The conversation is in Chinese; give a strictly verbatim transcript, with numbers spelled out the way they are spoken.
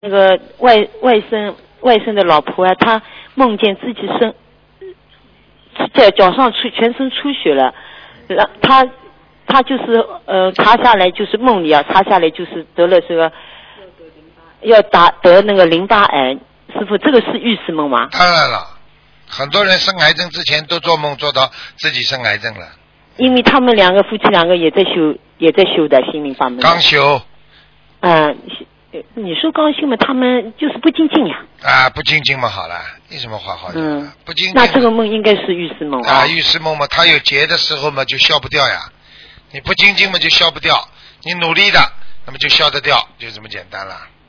那个外外甥外甥的老婆啊，她梦见自己身在脚上出全身出血了，然她她就是呃查下来就是梦里啊查下来就是得了这个要打得那个淋巴癌，师傅这个是预示梦吗？ 当然了，很多人生癌症之前都做梦做到自己生癌症了。 因为他们两个夫妻两个也在修也在修的心灵法门。 刚修。 嗯、呃，你说刚修嘛，他们就是不精进呀。 啊，不精进嘛，好了，有什么话好讲？ 嗯， 不精进。 那这个梦应该是预示梦啊，预示梦嘛，他有结的时候嘛就消不掉呀，你不精进嘛就消不掉，你努力的那么就消得掉，就这么简单了。